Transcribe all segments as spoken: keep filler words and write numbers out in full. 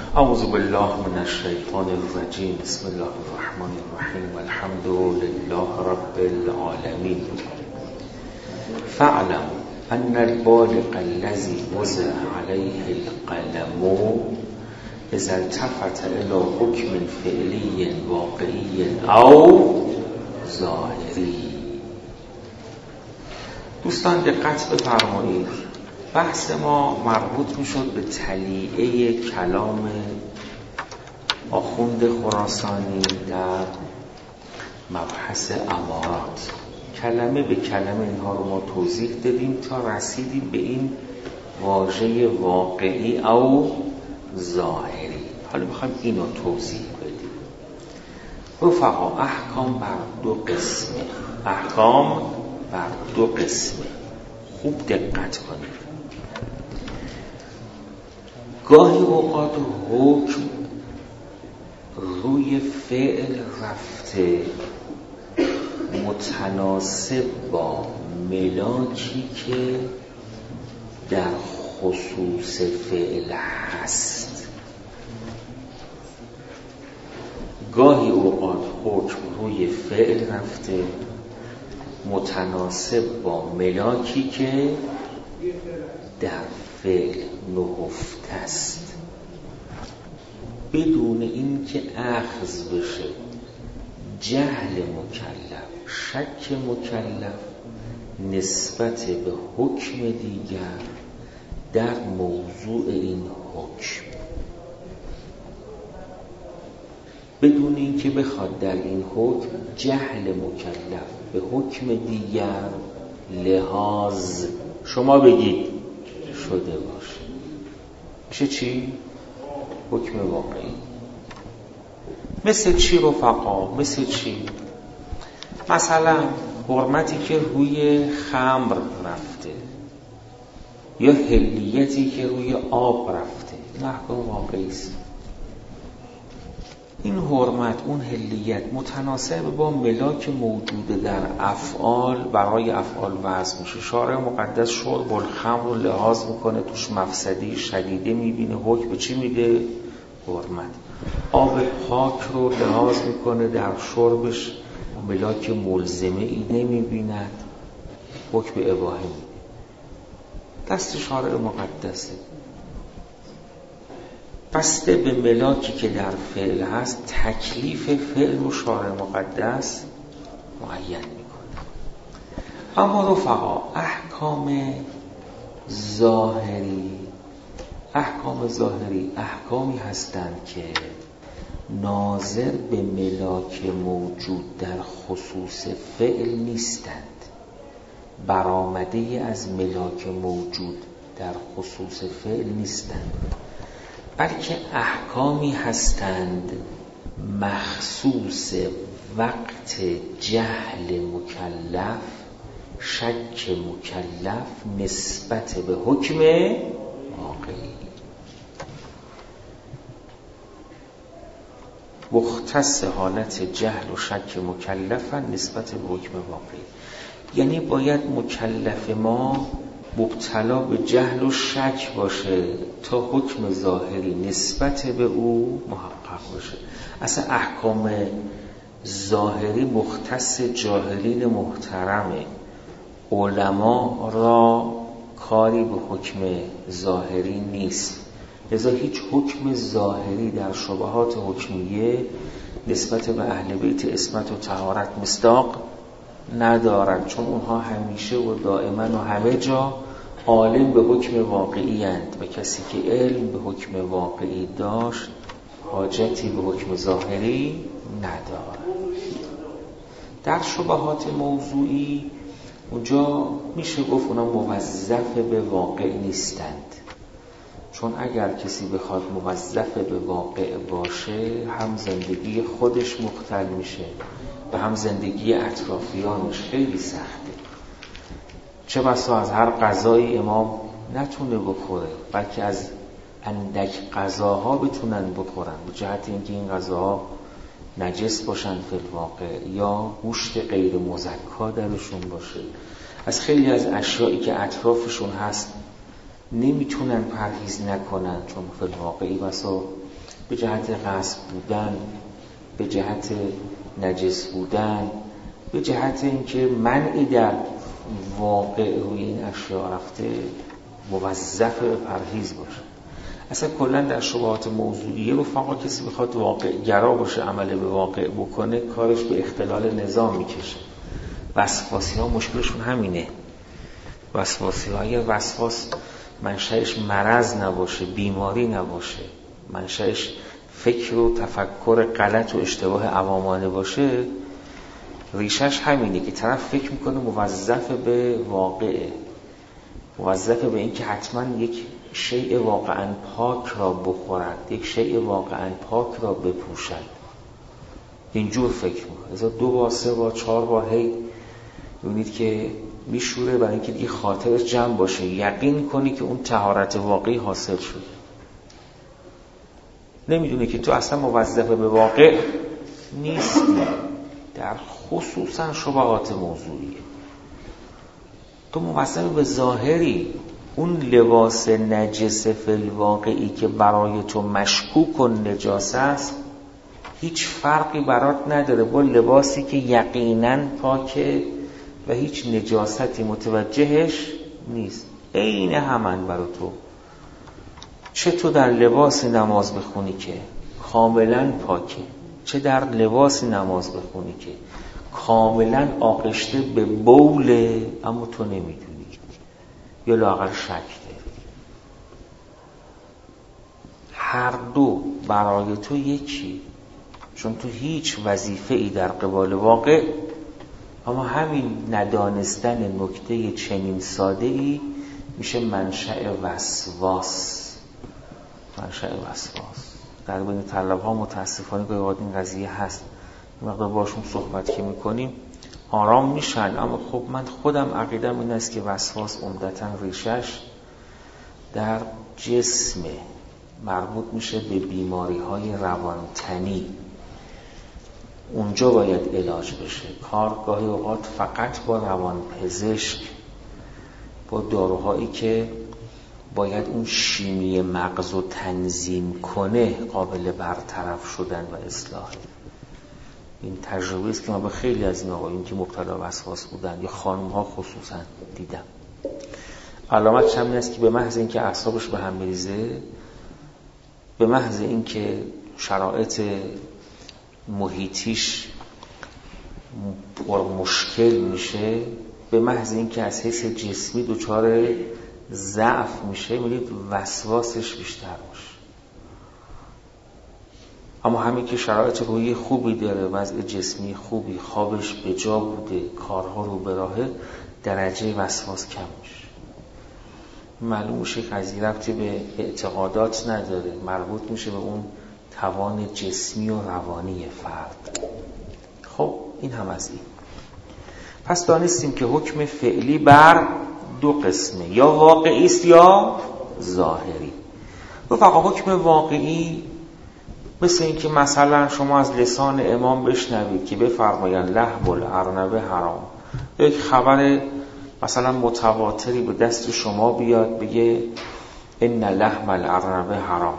اعوذ بالله من الشیطان الرجیم. بسم الله الرحمن الرحیم. الحمد لله رب العالمین. فاعلم ان البالغ الذي وضع عليه القلم اذا التفت الى حکم فعلی واقعی او ظاهری. دوستان دقت بفرمایید، بحث ما مربوط میشد به تلیعه کلام آخوند خراسانی در مبحث امارات. کلمه به کلمه اینها رو ما توضیح دادیم تا رسیدیم به این واژه واقعی او ظاهری. حالا میخوایم اینو توضیح بدیم. رفقا، احکام بر دو قسمه. احکام بر دو قسمه. خوب دقت کنید. گاهی اوقات حکم روی فعل رفته متناسب با ملاکی که در خصوص فعل هست. گاهی اوقات حکم روی فعل رفته متناسب با ملاکی که در فعل نهفته است، بدون اینکه اخذ بشه جهل مکلف، شک مکلف نسبت به حکم دیگر در موضوع این حکم، بدون اینکه بخواد در این حکم جهل مکلف به حکم دیگر لحاظ شما بگید شده باشه. میشه چی؟ حکم واقعی. مثل چی رفقا؟ مثل چی؟ مثلا حرمتی که روی خمر رفته یا حلیتی که روی آب رفته، این احکام واقعی است. این حرمت، اون حلیت متناسب با ملاک موجود در افعال برای افعال وضع میشه. شارع مقدس شرب الخمر رو لحاظ میکنه، توش مفسدی شدیده میبینه، حکم به چی میده؟ حرمت. آب پاک رو لحاظ میکنه، در شربش ملاک ملزمه ای نمیبیند، حکم اباحه میده. دست شارع مقدسه، بسته به ملاکی که در فعل هست تکلیف فعل و شارع مقدس معین میکنه. اما رفقا، احکام ظاهری احکام ظاهری احکامی هستند که ناظر به ملاک موجود در خصوص فعل نیستند، برآمده از ملاک موجود در خصوص فعل نیستند، بلکه احکامی هستند مخصوص وقت جهل مکلف، شک مکلف نسبت به حکم واقعی. مختص حالت جهل و شک مکلف نسبت به حکم واقعی. یعنی باید مکلف ما مبتلا به جهل و شک باشه تا حکم ظاهری نسبت به او محقق باشه. اصلا احکام ظاهری مختص جاهلین محترمه. علما را کاری به حکم ظاهری نیست، لذا هیچ حکم ظاهری در شبهات حکمیه نسبت به اهل بیت عصمت و طهارت مصداق ندارند، چون اونها همیشه و دائما و همه جا عالم به حکم واقعی اند و کسی که علم به حکم واقعی داشت حاجتی به حکم ظاهری ندارد. در شبهات موضوعی اونجا میشه گفت اونا موظف به واقع نیستند، چون اگر کسی بخواد موظف به واقع باشه هم زندگی خودش مختل میشه و هم زندگی اطرافیانش خیلی سخته. چه بسا از هر غذایی امام نتونه بخوره، بلکه از اندک غذاها بتونن بخورن، به جهت اینکه این غذاها نجس باشن فی الواقع یا گوشت غیر مزکا درشون باشه. از خیلی از اشیایی که اطرافشون هست نمیتونن پرهیز نکنن، چون فی الواقعی بسا به جهت غصب بودن، به جهت نجس بودن، به جهت اینکه منعی در واقع روی این اشیاء رفته موظف به پرهیز باشه. اصلا کلا در شبهات موضوعیه رفقا کسی بخواد واقع گرا باشه، عمل به واقع بکنه، کارش به اختلال نظام میکشه. وسواسی ها مشکلشون همینه. وسواسی های وسواس منشأش مرض نباشه، بیماری نباشه، منشأش فکر و تفکر غلط و اشتباه عوامانه باشه، ریشش همینه که طرف فکر میکنه موظف به واقعه، موظف به این که حتما یک شیء واقعا پاک را بخورد، یک شیء واقعا پاک را بپوشد. اینجور فکر میکنه. ازا دو بار سه بار چهار بار هی ببینید که میشوره برای اینکه دیگه خاطرش جمع باشه، یقین کنی که اون طهارت واقعی حاصل شده. نمیدونه که تو اصلا موظف به واقع نیستی، در خصوصا شبهات موضوعیه. تو موظف به ظاهری. اون لباس نجس فی الواقعی که برای تو مشکوک و نجاس است هیچ فرقی برات نداره با لباسی که یقینا پاکه و هیچ نجاستی متوجهش نیست. عین همن برای تو. چه تو در لباس نماز بخونی که کاملا پاکه، چه در لباس نماز بخونی که کاملا آغشته به بوله اما تو نمیدونی یا لااقل شک داری. هر دو برای تو یکی، چون تو هیچ وظیفه‌ای در قبال واقع، اما همین ندانستن نکته چنین ساده‌ای میشه منشأ وسواس. منشأ وسواس در بین طلب‌ها متاسفانه که اوقات این قضیه هست. مقدار باشون صحبت که میکنیم آرام میشن، اما خب من خودم عقیدم این است که وسواس عمدتاً ریشش در جسمه، مربوط میشه به بیماری‌های روانتنی. اونجا باید علاج بشه. کار گاهی اوقات فقط با روانپزشک، با داروهایی که باید اون شیمی مغز رو تنظیم کنه قابل برطرف شدن و اصلاح. این تجربه است که من به خیلی از این آقایون که مبتلا وسواس بودن یا خانم‌ها خصوصا دیدم. علامتش همین است که به محض اینکه اعصابش به هم میریزه، به محض اینکه شرایط محیطیش پر مشکل میشه، به محض اینکه از حیث جسمی دچار ضعف میشه، می‌بینید وسواسش بیشتر میشه. اما همین که شرایط روحی خوبی داره، وضع جسمی خوبی، خوابش به جا بوده، کارها رو به راهه، درجه وسواس کم میشه. معلوم میشه قضیه ربطی به اعتقادات نداره، مربوط میشه به اون توان جسمی و روانی فرد. خب این هم از این. پس دانستیم که حکم فعلی بر دو قسمه، یا واقعی است یا ظاهری. و فقط حکم واقعی مثل این که مثلا شما از لسان امام بشنوید که بفرمایند لحم الارنبه حرام، یک خبر مثلا متواتری به دست شما بیاد بگه ان لحم الارنبه حرام.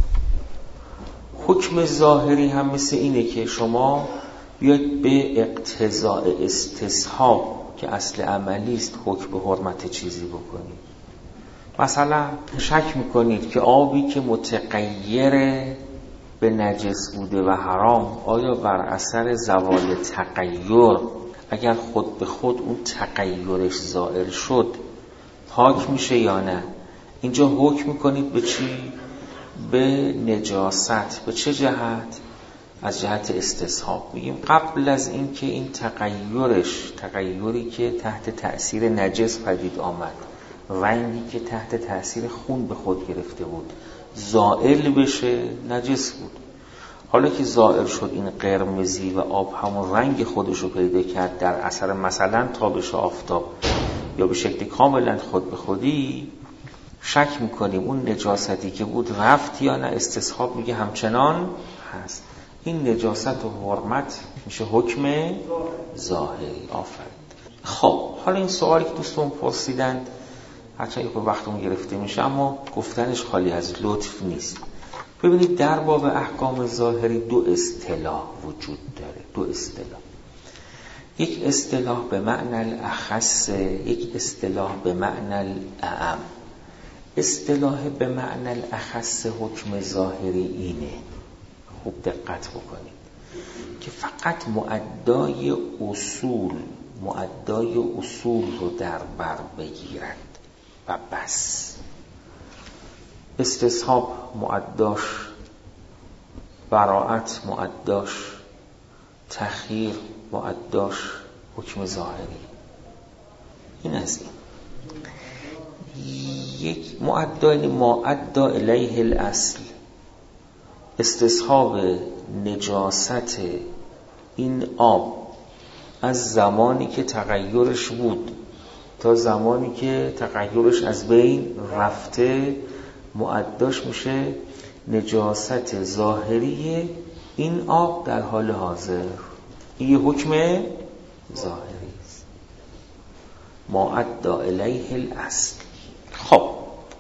حکم ظاهری هم مثل اینه که شما بیاید به اقتضاء استصحاب که اصل عملی است حکم به حرمت چیزی بکنید. مثلا شک میکنید که آبی که متغیر به نجس بوده و حرام، آیا بر اثر زوال تغییر اگر خود به خود اون تغییرش زائل شد پاک میشه یا نه؟ اینجا حکم میکنید به چی؟ به نجاست. به چه جهت؟ از جهت استصحاب. میگیم قبل از این که این تغییرش، تغییری که تحت تأثیر نجس پدید آمد، رنگی که تحت تأثیر خون به خود گرفته بود، زائل بشه، نجس بود. حالا که زائل شد، این قرمزی و آب همون رنگ خودش رو پیدا کرد در اثر مثلا تابش آفتاب یا به شکل کاملا خود به خودی، شک میکنیم اون نجاستی که بود رفت یا نه. استصحاب میگه همچنان هست. این نجاست و حرمت میشه حکم ظاهری. آفرین. خب حالا این سوالی که دوستون پرسیدند، هرچند که وقتمون گرفته میشه اما گفتنش خالی از لطف نیست. ببینید در باب احکام ظاهری دو اصطلاح وجود داره، دو اصطلاح. یک اصطلاح به معنی الاخص، یک اصطلاح به معنی الاعم. اصطلاح به معنی الاخص حکم ظاهری اینه، خوب دقت بکنید، که فقط مؤدای اصول مؤدای اصول رو در بر بگیرد و بس. استصحاب مؤداش، براءت مؤداش، تخییر مؤداش حکم ظاهری. این از این. یک مؤدای مؤدا الیه الاصل، استصحاب نجاست این آب از زمانی که تغییرش بود تا زمانی که تغییرش از بین رفته، مؤداش میشه نجاست ظاهری این آب در حال حاضر. این حکم ظاهری است، مؤدا الیه الاصل. خب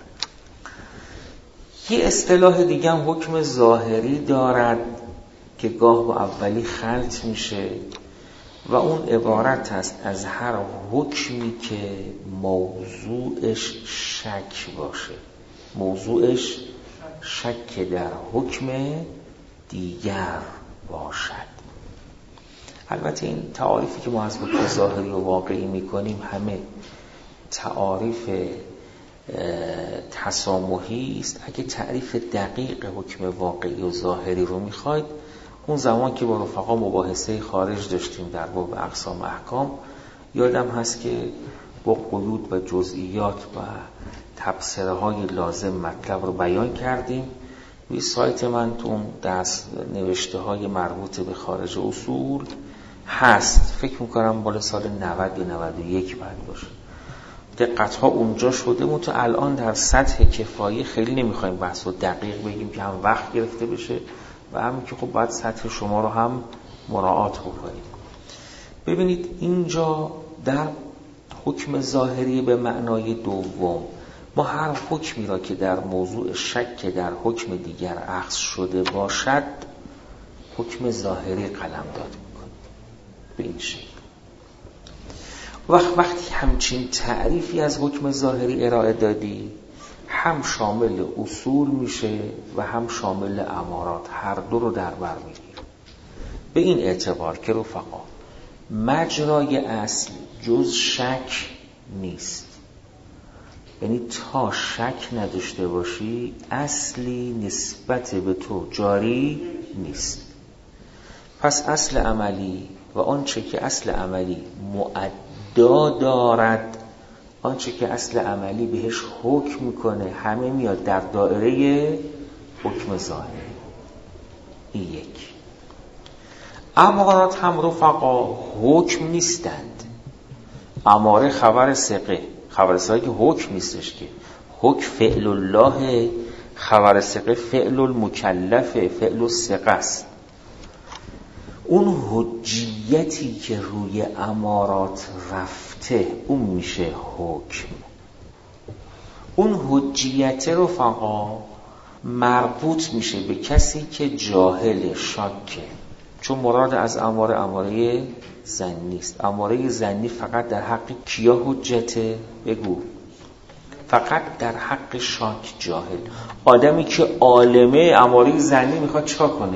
یه اصطلاح دیگه هم حکم ظاهری دارد که گاه با اولی خلط میشه و اون عبارت است از هر حکمی که موضوعش شک باشه، موضوعش شک در حکم دیگر باشد. البته این تعاریفی که ما از حکم ظاهری و واقعی میکنیم همه تعاریف تسامحی است. اگه تعریف دقیق حکم واقعی و ظاهری رو میخواید، اون زمان که با رفقا مباحثه خارج داشتیم در باب اقسام احکام، یادم هست که با قیود و جزئیات و تبصره های لازم مطلب رو بیان کردیم. روی سایت من تو اون دست نوشته های مربوط به خارج اصول هست، فکر میکنم بالا سال نود یا نود و یک بعد باشه. دقت ها اونجا شده، منتها الان در سطح کفایی خیلی نمیخوایم بحث رو دقیق بگیم که هم وقت گرفته بشه و همین که خب باید سطح شما رو هم مراعات بکنید. ببینید اینجا در حکم ظاهری به معنای دوم، ما هر حکمی را که در موضوع شک در حکم دیگر اخذ شده باشد حکم ظاهری قلمداد میکنید. به این شکل وقت وقتی همچین تعریفی از حکم ظاهری ارائه دادی، هم شامل اصول میشه و هم شامل امارات، هر دو رو در بر میگیره. به این اعتبار که رفقا مجرای اصل جز شک نیست، یعنی تا شک نداشته باشی اصلی نسبت به تو جاری نیست. پس اصل عملی و آنچه که اصل عملی مؤدا دارد، آنچه که اصل عملی بهش حکم میکنه، همه میاد در دائره حکم ظاهری. این یک. امارات هم رفقا حکم نیستند. اماره خبر ثقه، خبر ثقه که حکم نیستش، که حکم فعل الله، خبر ثقه فعل المکلف، فعل الثقه است. اون حجیتی که روی امارات رفته اون میشه حکم. اون حجیت رفقا مربوط میشه به کسی که جاهل شاکه، چون مراد از اماره اماره ظنی است. اماره ظنی فقط در حق کیا حجته؟ بگو. فقط در حق شاک جاهل. آدمی که عالمه اماره ظنی میخواد چیکار کنه؟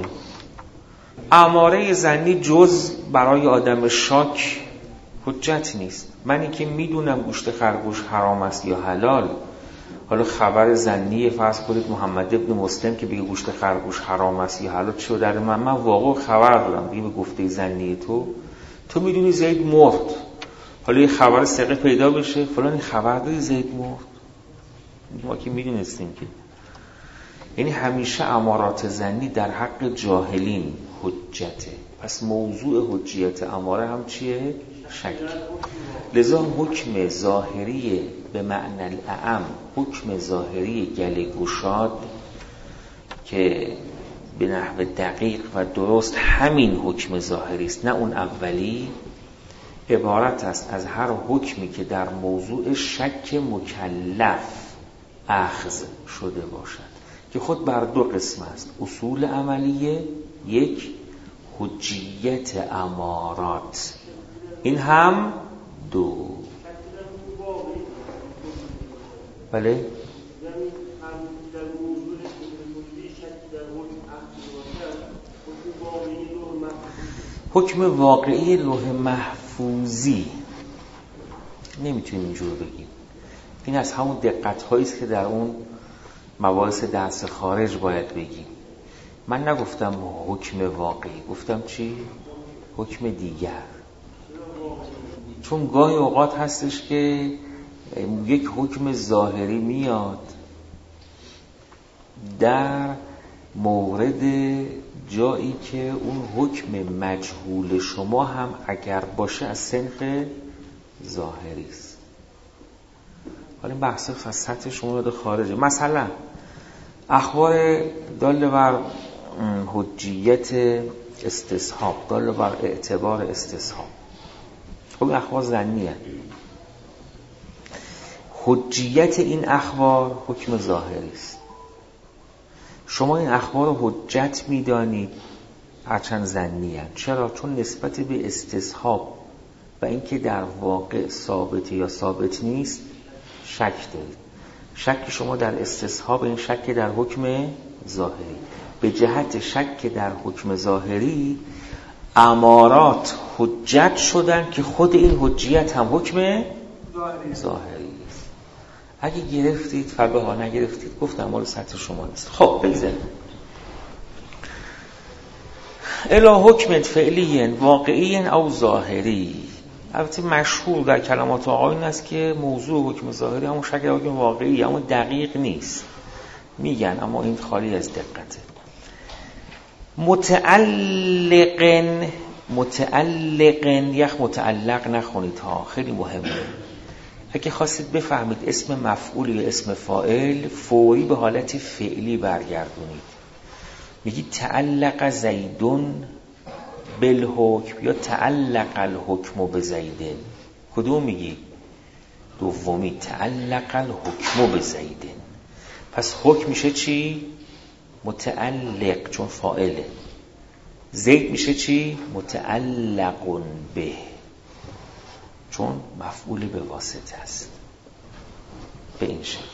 اماره ظنی جز برای آدم شاک حجت نیست. منی که میدونم گوشت خرگوش حرام است یا حلال، حالا خبر ظنی فرض کنید محمد ابن مسلم که بگه گوشت خرگوش حرام است یا حلال، چه در من من واقعا خبر دارم بگه به گفته ظنی تو تو میدونی زید مرد، حالا یه خبر ثقه پیدا بشه فلان خبر داری زید مرد، ما که میدونستیم که. یعنی همیشه امارات ظنی در حق جاهلین حجته. پس موضوع حجیت اماره هم چیه؟ شک. لذا حکم ظاهری به معنی الاعم، حکم ظاهری گله گشاد که به نحو دقیق و درست همین حکم ظاهری است، نه اون اولی، عبارت است از هر حکمی که در موضوع شک مکلف اخذ شده باشد. که خود بر دو قسم است: اصول عملیه، یک حجیت امارات، این هم دو. بله حکم واقعی لوح محفوظی نمیتونیم اینجور بگیم. این از همون دقت هایی است که در اون مباحث درس خارج باید بگیم. من نگفتم حکم واقعی، گفتم چی؟ حکم دیگر. چون گاهی اوقات هستش که یک حکم ظاهری میاد در مورد جایی که اون حکم مجهول شما هم اگر باشه از صنف ظاهری است. حالا این بحث سطح شما رو خارجه. مثلا اخبار دال بر حجیت استصحاب، دال بر اعتبار استصحاب، خب این اخبار ظنیه. حجیت این اخبار حکم ظاهری است. شما این اخبار رو حجت میدانید هرچند ظنی هست. چرا؟ چون نسبت به استصحاب و اینکه در واقع ثابت یا ثابت نیست شک دارید. شک شما در استصحاب این شک در حکم ظاهری. به جهت شک در حکم ظاهری امارات حجت شدن که خود این حجیت هم حکم ظاهری است. اگه گرفتید فبه ها، نگرفتید گفتم مال سطح شما نیست. خب بگذارید الی حکم فعلی واقعی او ظاهری. البته مشهور در کلمات آقایون است که موضوع حکم ظاهری همون شکل حکم واقعی، اما دقیق نیست میگن، اما این خالی از دقته. متعلقن متعلقن یک متعلق نخونید ها، خیلی مهمه. اگه خواستید بفهمید اسم مفعول یا اسم فاعل فوری به حالت فعلی برگردونید. میگی تعلق زیدون بالحکم یا تعلق الحکم بزیدن. کدوم میگی؟ دومی، تعلق الحکم بزیدن. پس حکم میشه چی؟ متعلق چون فاعله. زید میشه چی؟ متعلق به چون مفعول به واسطه است. به این شکل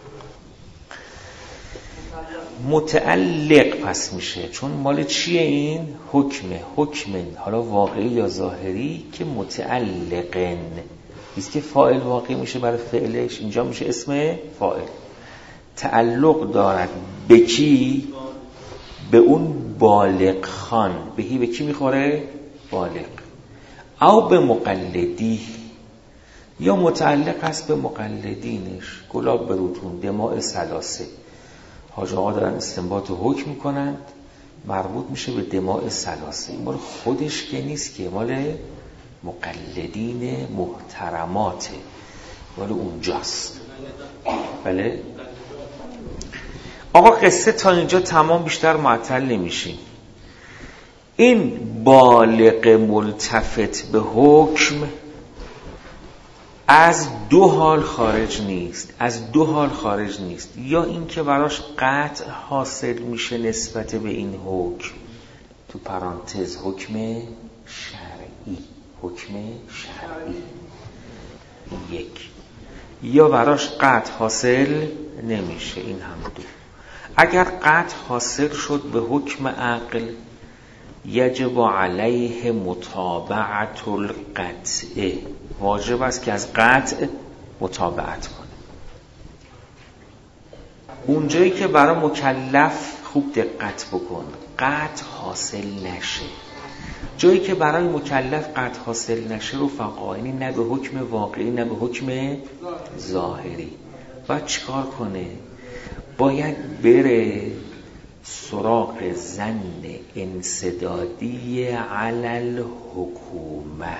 متعلق پس میشه چون مال چیه این؟ حکمه. حکمن حالا واقعی یا ظاهری که متعلقن است که فاعل واقعی میشه برای فعلش، اینجا میشه اسم فاعل. تعلق دارد به کی؟ به اون بالغ خان. بهی به کی میخوره؟ بالغ. او به مقلدی یا متعلق است به مقلدینش. گلاب بروتون دماء سلاسه، حاج آقا دارن استنباط حکم میکنند، مربوط میشه به دماء سلاسه. این مال خودش که نیست، که مال مقلدین محترماته، مال اونجاست. بله آقا قصه تا اینجا تمام، بیشتر معطل نمیشیم. این بالغ ملتفت به حکم از دو حال خارج نیست. از دو حال خارج نیست. یا این که براش قطع حاصل میشه نسبت به این حکم، تو پرانتز حکم شرعی، حکم شرعی یک، یا براش قطع حاصل نمیشه. این هم دو. اگر قطع حاصل شد به حکم عقل، یجب علیه متابعت القطع، واجب است که از قطع متابعت کنه. اونجایی که برای مکلف خوب دقت بکن قطع حاصل نشه، جایی که برای مکلف قطع حاصل نشه رو فقاینی نه به حکم واقعی نه به حکم ظاهری باید چیکار کنه؟ باید بره سراغ ظن انسدادی علی الحکومه.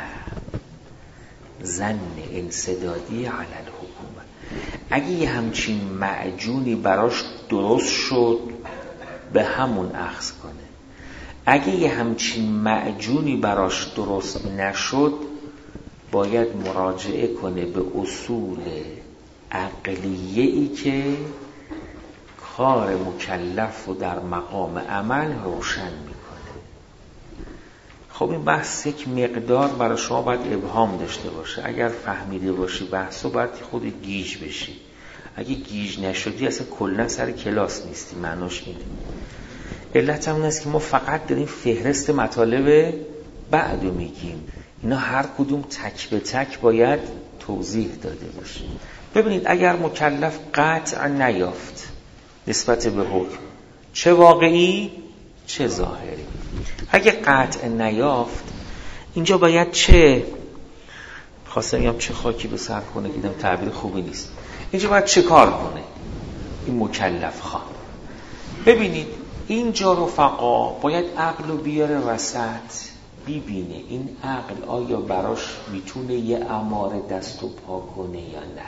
ظن انسدادی علی الحکومه. اگه یه همچین معجونی براش درست شد به همون اخذ کنه. اگه یه همچین معجونی براش درست نشد باید مراجعه کنه به اصول عقلیه‌ای که افکار مکلف رو در مقام عمل روشن میکنه. خب این بحث یک مقدار برای شما باید ابهام داشته باشه. اگر فهمیده باشی بحثو باید خود گیج بشی. اگه گیج نشدی اصلا کلا سر کلاس نیستی. معناش اینه. علت هم این است که ما فقط داریم فهرست مطالب بعدو میگیم. اینا هر کدوم تک به تک باید توضیح داده باشه. ببینید اگر مکلف قطع نیافت نسبت به حکم، چه واقعی چه ظاهری، اگه قطع نیافت اینجا باید چه خواستم بگم چه خاکی به سر کنه، دیدم تعبیر خوبی نیست. اینجا باید چه کار کنه این مکلف خواه؟ ببینید اینجا رفقا باید عقل رو بیاره وسط، ببینه این عقل آیا براش میتونه یه اماره دست و پا کنه یا نه.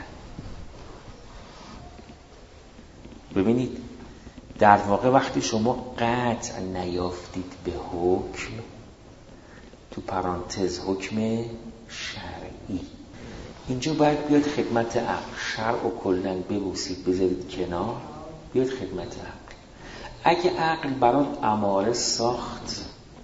ببینید در واقع وقتی شما قطع نیافتید به حکم، تو پرانتز حکم شرعی، اینجا باید بیاد خدمت عقل. شرع و کلن ببوسید بذارید کنار، بیاد خدمت عقل. اگه عقل برات اماره ساخت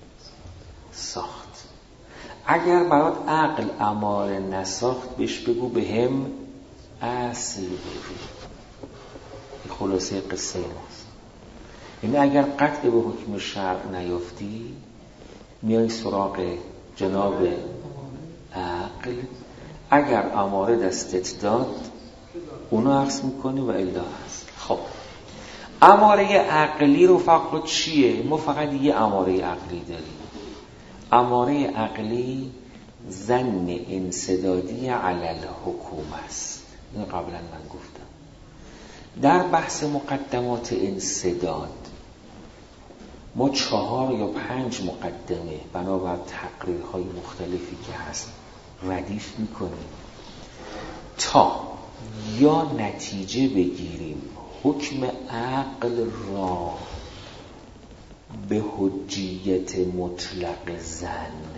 ساخت، اگر برات عقل اماره نساخت بهش بگو به هم اصل بگو. خلاصه قصه ماست. یعنی اگر قطع به حکم شرع نیافتی میای سراغ جناب عقل، اگر اماره دستت داد اونو عکس میکنی و الا هست. خب اماره عقلی رو فقط چیه؟ ما فقط یه اماره عقلی داریم. اماره عقلی ظن انسدادی علی الحکومه است. اینو قبلا من گفتم. در بحث مقدمات انسداد ما چهار یا پنج مقدمه بنابر تقریرهای مختلفی که هست ردیف میکنیم تا یا نتیجه بگیریم حکم عقل را به حجیت مطلق ظن،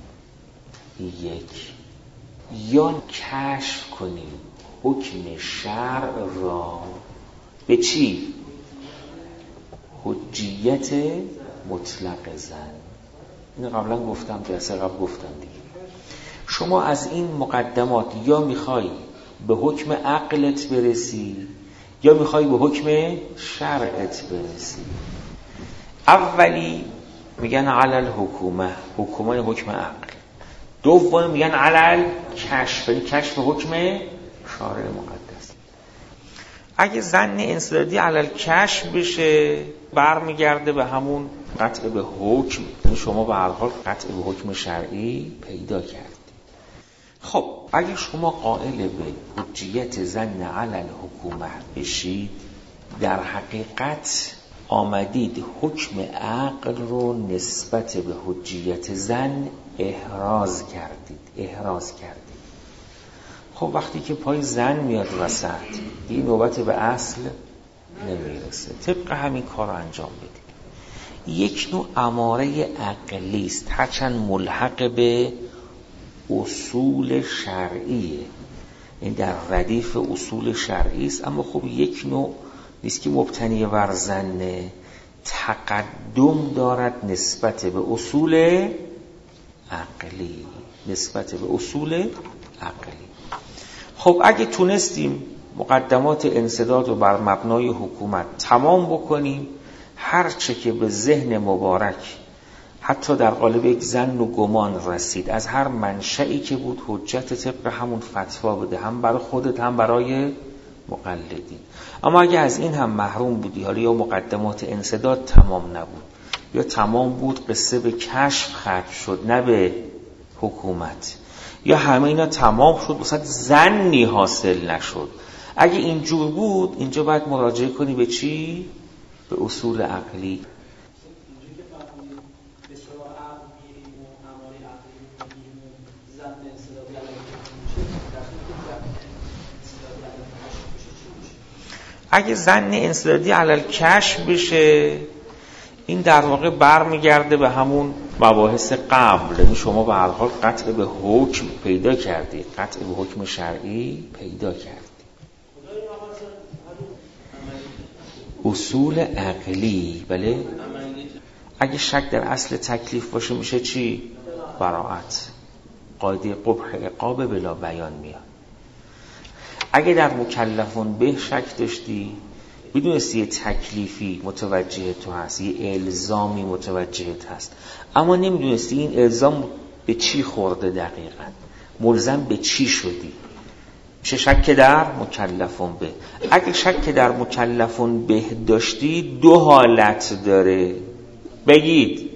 یک، یا کشف کنیم حکم شرع را به چی؟ حجیت مطلق ظن. اینو قبلا گفتم، جلسه قبل گفتم دیگه. شما از این مقدمات یا میخوای به حکم عقلت برسی یا میخوای به حکم شرعت برسی. اولی میگن علل حکومه، حکومه حکم عقل. دوم میگن علل کشف، کشف حکم شارع مقدس. اگه ظن انسدادی علل کشف بشه برمیگرده به همون قطع به حکم. یعنی شما به هر حال قطع به حکم شرعی پیدا کردید. خب اگه شما قائل به حجیت ظن علل حکومه بشید، در حقیقت آمدید حکم عقل رو نسبت به حجیت ظن احراز کردید احراز کردید. خب وقتی که پای ظن میاد وسط این نوبت به اصل نمیرسه، طبق همین کار رو انجام بدید. یک نوع اماره عقلی است، هرچند ملحق به اصول شرعیه، این در ردیف اصول شرعی است، اما خب یک نوع نیست که مبتنی بر ظن، تقدم دارد نسبت به اصول عقلی نسبت به اصول عقلی. خب اگه تونستیم مقدمات انسداد رو بر مبنای حکومت تمام بکنیم، هر چه که به ذهن مبارک حتی در قالب یک ظن و گمان رسید از هر منشئی که بود حجت طبق همون فتوا بده، هم برای خودت هم برای مقلدین. اما اگه از این هم محروم بودی، حالا یا مقدمات انسداد تمام نبود یا تمام بود قصه به کشف ختم شد نه به حکومت، یا همه اینا تمام شد وسط ظنی حاصل نشد، اگه اینجور بود اینجا باید مراجعه کنی به چی؟ به اصول عقلی. اگه ظن انسدادی علل کشف بشه این در واقع برمیگرده به همون مباحث قبل. یعنی شما به هر حال قطع به حکم پیدا کردی، قطع به حکم شرعی پیدا کردی. اصول عقلی. بله، اگه شک در اصل تکلیف باشه میشه چی؟ براءت. قاعده قبح عقاب بلا بیان میاد. اگه در مکلفون به شک داشتی، میدونستی یه تکلیفی متوجه تو هست، یه الزامی متوجهت هست، اما نمیدونستی این الزام به چی خورده دقیقاً، ملزم به چی شدی، میشه شک در مکلفون به. اگه شک در مکلفون به داشتی دو حالت داره، بگید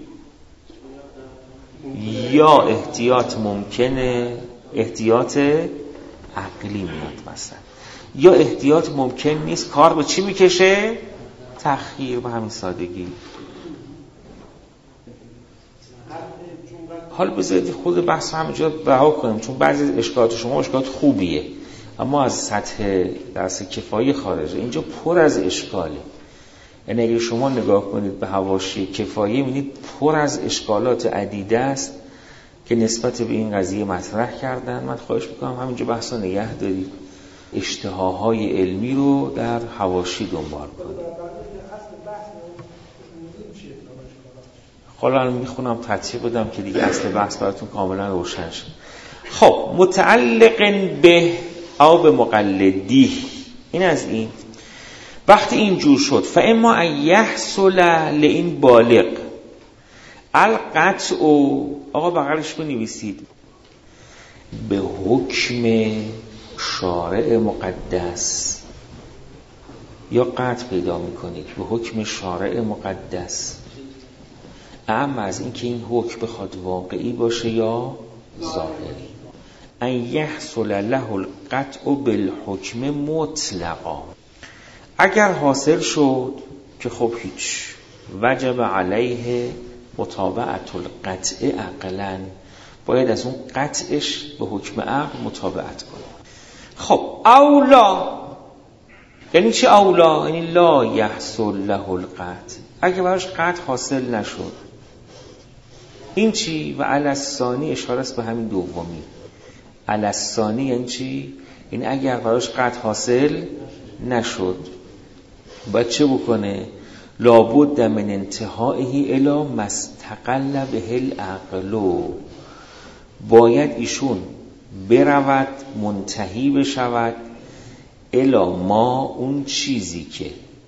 یا احتیاط ممکنه، احتیاط عقلی میاد مثلا، یا احتیاط ممکن نیست، کار به چی میکشه؟ تأخیر. به همین سادگی. حال بذارید خود بحث همینجا رها کنیم، چون بعضی اشکالات شما اشکالات خوبیه اما از سطح درس کفایی خارجه. اینجا پر از اشکاله. یعنی اگه شما نگاه کنید به حواشی کفایی می‌بینید پر از اشکالات عدیده است که نسبت به این قضیه مطرح کردن. من خواهش میکنم همینجا بحثا نگه دارید، اشتهاهای علمی رو در حواشی دنبال کنید. حالا الان میخونم تطبیق بدم که دیگه اصل بحث براتون کاملا روشن شد. خب متعلق به او به مقلدی، این از این. وقتی اینجور شد فاما ان یحصل لئین بالغ القطع، آقا بغلش بنویسید، به حکم شارع مقدس، یا قطع پیدا میکنید به حکم شارع مقدس، اما از این که این حکم بخواد واقعی باشه یا ظاهری. ان یحصل له القطع بالحکم مطلقا، اگر حاصل شد که خب هیچ، وجب علیه متابعت القطع عقلا، باید از اون قطعش به حکم عقل متابعت کنه. خب اولا یعنی چی؟ اولا یعنی لا یحصل له القطع، اگه براش قطع حاصل نشد. این چی؟ و علی الثانی اشاره است به همین دومی. علی الثانی یعنی چی؟ این اگر براش قطع حاصل نشد باید چه بکنه؟ لابد من انتهائه الی مستقل به العقل، باید ایشون برود منتهی بشود الی ما، اون چیزی که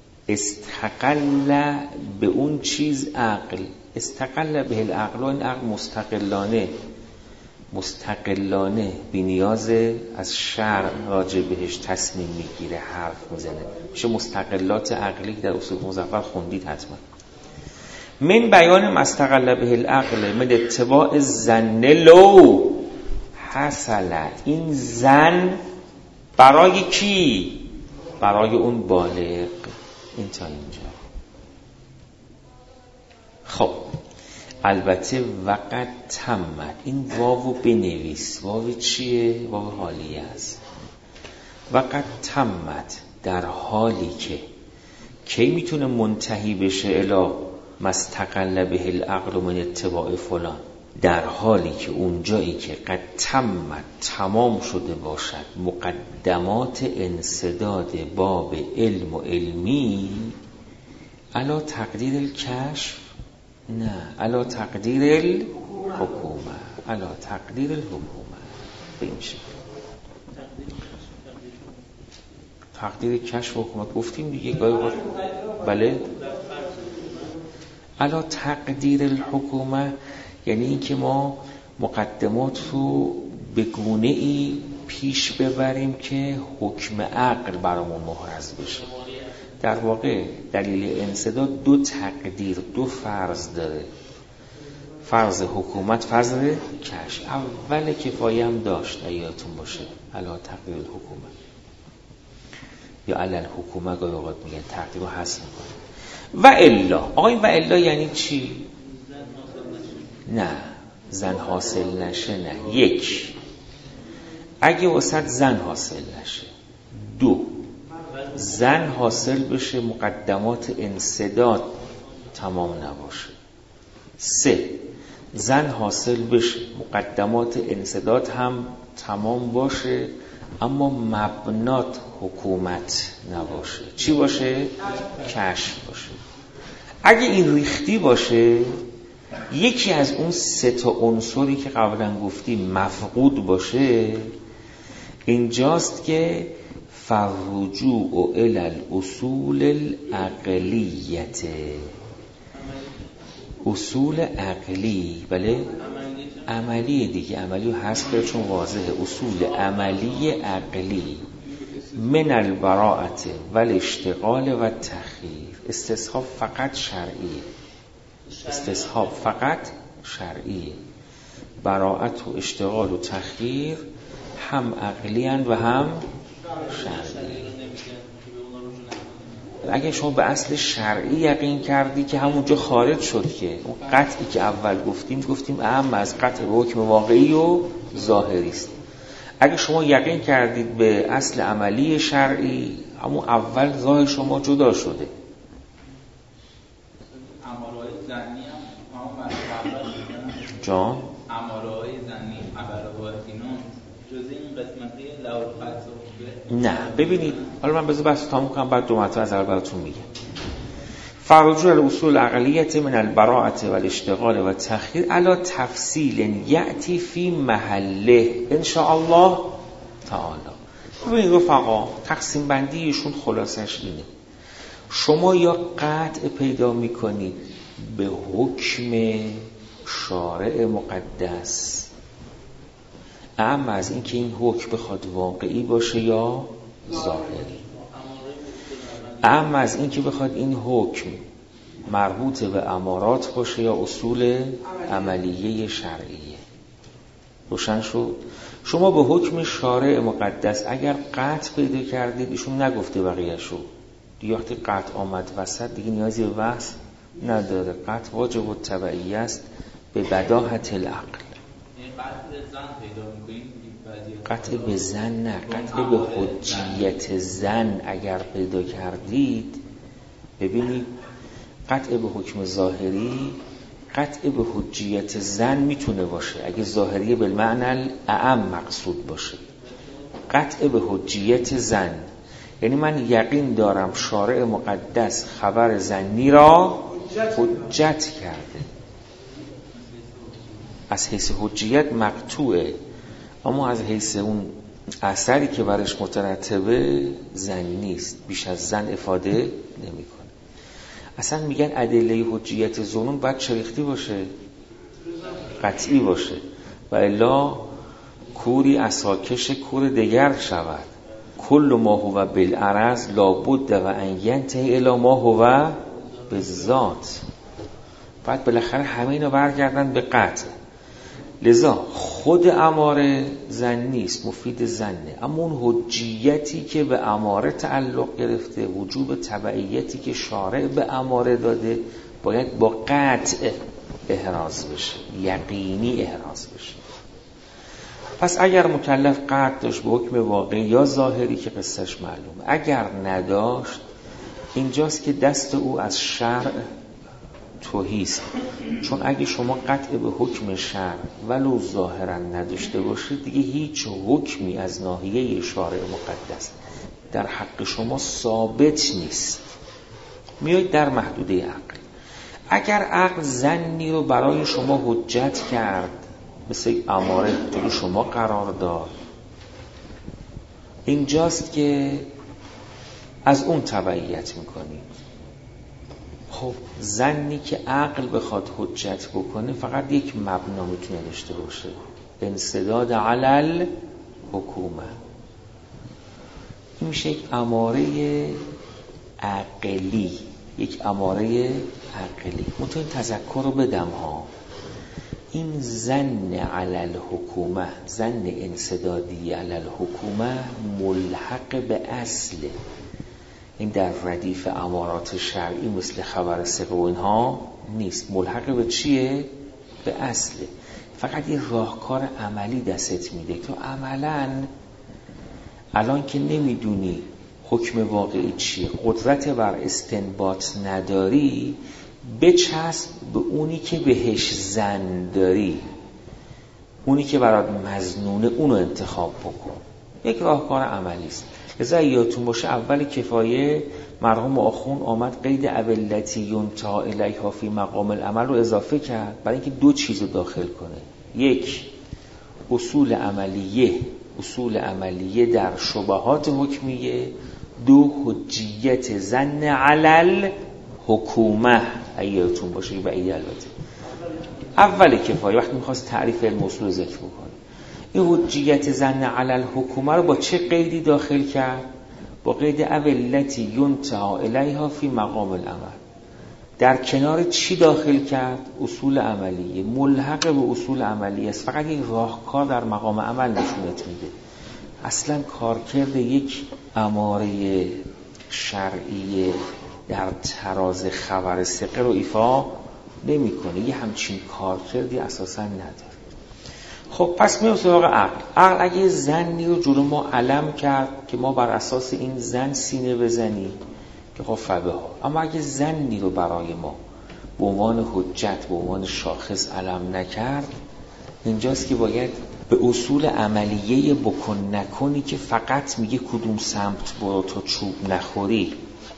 استقل به اون چیز عقل، استقل به العقل، این عقل مستقلانه مستقلانه بی نیاز از شرع راجع بهش تصمیم میگیره، حرف میزنه، میشه مستقلات عقلی در اصول مظفر خوندید حتما. من بیان مستقل به العقل من اتباع زن لو حصل، این زن برای کی؟ برای اون بالغ. این تا اینجا. خب البته وقت تمت، این واو بنویس. واو چیه؟ واو حالیه است. وقت تمت، در حالی که کی میتونه منتهی بشه الی مستقل به العقل من اتباع فلان؟ در حالی که اونجایی که قد تمت تمام شده باشد مقدمات انسداد باب علم و علمی علا تقدیر الکشف، نه علا تقدیر الحکومه، علا تقدیر الحکومه. به این شکل تقدیر کشف و حکومت گفتیم دیگه گاهی وقت. بله، علا تقدیر الحکومه یعنی این که ما مقدمات رو به گونه ای پیش ببریم که حکم عقل برامون محرز بشه. در واقع دلیل انسداد دو تقدیر، دو فرض داره. فرض حکومت، فرض کشف. اول کفایه هم داشت ایاتون باشه، علا تقدیر الحکومه یا علی الحکومه گاهی اوقات میگن، تقدیر رو حذف میکنه. و الا، آقا این و الا یعنی چی؟ نه زن حاصل نشه، نه. یک، اگه وسط زن حاصل نشه. دو، زن حاصل بشه مقدمات انسداد تمام نباشه. سه، زن حاصل بشه مقدمات انسداد هم تمام باشه اما مبنات حکومت نباشه. چی باشه؟ کشف باشه. اگه این ریختی باشه، یکی از اون سه تا عنصری که قبلا گفتیم مفقود باشه، اینجاست که فرجوع الی الاصول العقلیت، اصول عقلی، بله عملی دیگه، عملی رو حذف کرد چون واضحه، اصول عملی عقلی، من البراءت و الاشتغال و التخییر. استصحاب فقط شرعیه، استصحاب فقط شرعیه، براءت و اشتغال و تخییر هم عقلی هستند و هم شرعی. اگه شما به اصل شرعی یقین کردی که همونجا خارج شد، که اون قطعی که اول گفتیم گفتیم اهم از قطع به حکم واقعی و ظاهری است. اگه شما یقین کردید به اصل عملی شرعی، همون اول ظاهر شما جدا شده. امارهای زنی هم همون مرحله جان امارهای زنی ابرهات اینا جز این قسمتی لور خاص نه. ببینید حالا من بذار بحث تموم کنم، بعد دو مرتبه از اول براتون میگم. فرجوع الاصول العقلیت من البراءت و الاشتغال و التخییر علی تفصیل یأتی فی محله ان شاء الله تعالی. ببینید رفقا، تقسیم بندی ایشون خلاصش اینه: شما یا قطع پیدا میکنید به حکم شارع مقدس، اما از این که این حکم بخواد واقعی باشه یا ظاهری، اما از این که بخواد این حکم مربوط به امارات باشه یا اصول عملیه شرعیه. روشن شد؟ شما به حکم شارع مقدس اگر قطع پیدا کردید، ایشون نگفته بقیه شو دیگه، وقتی قطع آمد وسط دیگه نیازی به بحث نداره. قطع واجب و تبعیه است به بداهت العقل. قطع به زن نه، قطع به حجیت زن اگر پیدا کردید، ببینید قطع به حکم ظاهری قطع به حجیت زن میتونه باشه اگه ظاهری بالمعنی اعم مقصود باشه. قطع به حجیت زن یعنی من یقین دارم شارع مقدس خبر زنی را حجت کرده، از حیث حجیت مقطوعه، اما از حیث اون اثری که برش مترتبه زن نیست، بیش از زن افاده نمیکنه. اصلا میگن ادله حجیت ظنون باید چریختی باشه، قطعی باشه، و الا کوری اساکش کور دیگر شود. کل ما هو بالعرض لابد و ان ینتهی الی ما هو بالذات. باید بالاخره همه اینو برگردن به قطع. لذا خود اماره زن نیست، مفید زنه، اما اون حجیتی که به اماره تعلق گرفته، وجوب تبعیتی که شارع به اماره داده، باید با قطع احراز بشه، یقینی احراز بشه. پس اگر مکلف قطع داشت به حکم واقعی یا ظاهری که قصهش معلومه، اگر نداشت اینجاست که دست او از شرع توهیست. چون اگه شما قطع به حکم شرع ولو ظاهرا نداشته باشید، دیگه هیچ حکمی از ناحیه شارع مقدس در حق شما ثابت نیست، میایید در محدوده عقل. اگر عقل زنی رو برای شما حجت کرد، مثل اماره جلو شما قرار داد، اینجاست که از اون تبعیت میکنید. خب زنی که عقل بخواد حجت بکنه فقط یک مبنا میتونه داشته باشه، انسداد علی الحکومه. این میشه یک اماره عقلی، یک اماره عقلی. متون تذکر رو بدم ها، این زن علی الحکومه، زن انسدادی علی الحکومه ملحق به اصله. این در ردیف امارات شرعی مثل خبر ثقه و اینها نیست، ملحق به چیه؟ به اصله. فقط یه راهکار عملی دستت میده تو عملاً الان که نمیدونی حکم واقعی چیه، قدرت بر استنباط نداری، بچسب به اونی که بهش زن داری، اونی که برات مظنونه اونو انتخاب بکن. یک راهکار عملی است. لذا یادتون باشه اول کفایه مرحوم آخوند آمد قید اولتی ینتهی الیها فی مقام العمل رو اضافه کرد برای اینکه دو چیز رو داخل کنه. یک، اصول عملیه اصول عملیه در شبهات حکمیه. دو، حجیت ظن علی الحکومه. یادتون باشه و این البته اول کفایه وقتی میخواست تعریف علم اصول ذکر بکنه این حجیت ظن علی الحکومه رو با چه قیدی داخل کرد؟ با قید اولتی ینتهی الیها فی مقام العمل. در کنار چی داخل کرد؟ اصول عملیه. ملحق به اصول عملیه است، فقط یک راهکار در مقام عمل نشونت میده. اصلا کارکرد یک اماره شرعیه در تراز خبر ثقه رو ایفا نمیکنه. یه همچین کارکردی اساسا نداره. خب پس میام سراغ عقل. عقل اگه ظنی رو جلو ما علم کرد که ما بر اساس این ظن سینه بزنیم که خب فبه ها، اما اگه ظنی رو برای ما به عنوان حجت به عنوان شاخص علم نکرد، اینجاست که باید به اصول عملیه بکن نکنی که فقط میگه کدوم سمت برو تا چوب نخوری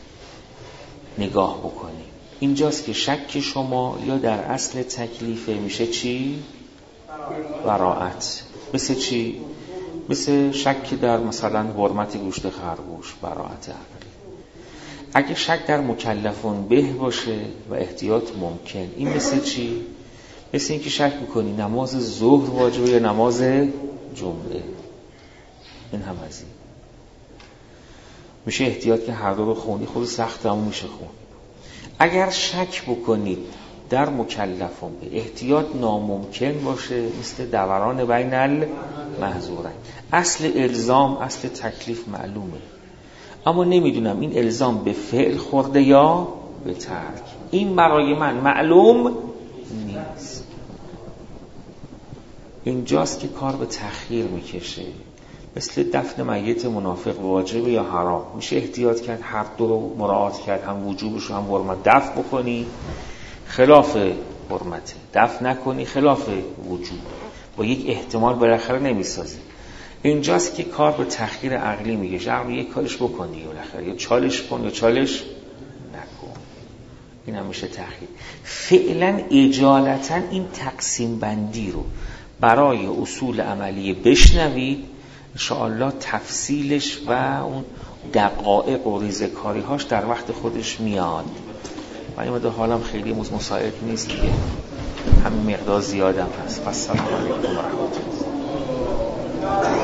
نگاه بکنی. اینجاست که شک شما یا در اصل تکلیفه میشه چی؟ براعت. مثل چی؟ مثل شک در مثلا حرمت گوشت خرگوش، براعت عقلی. اگه شک در مکلفون به باشه و احتیاط ممکن، این مثل چی؟ مثل این که شک میکنی نماز ظهر واجبه یا نماز جمعه. این هم از این میشه احتیاط که هر دو رو خونی، خود سخت هم میشه خون. اگر شک بکنید در مکلفون به احتیاط ناممکن باشه، مثل دوران بین المحظورین. اصل الزام اصل تکلیف معلومه، اما نمیدونم این الزام به فعل خورده یا به ترک. این برای من معلوم نیست. اینجاست که کار به تأخیر میکشه. مثل دفن میت منافق واجب یا حرام، میشه احتیاط کرد هر دو رو مراعات کرد، هم وجوبش رو هم حرمت. دفن بکنی خلاف حرمته، دفن نکنی خلاف وجوب، با یک احتمال بالاخره نمیسازی. اینجاست که کار به تأخیر عقلی میگه. عقل یک کارش بکنی بالاخره، یا چالش کن یا چالش نکن. این هم میشه تأخیر. فعلا اجالتا این تقسیم بندی رو برای اصول عملیه بشنوید، انشاءالله تفصیلش و اون دقایق و ریزکاری هاش در وقت خودش میاد. من این مدى حالم خیلی مساعد نیست دیگه، همین مقدار زیادم هست. السلام علیکم و رحمت الله.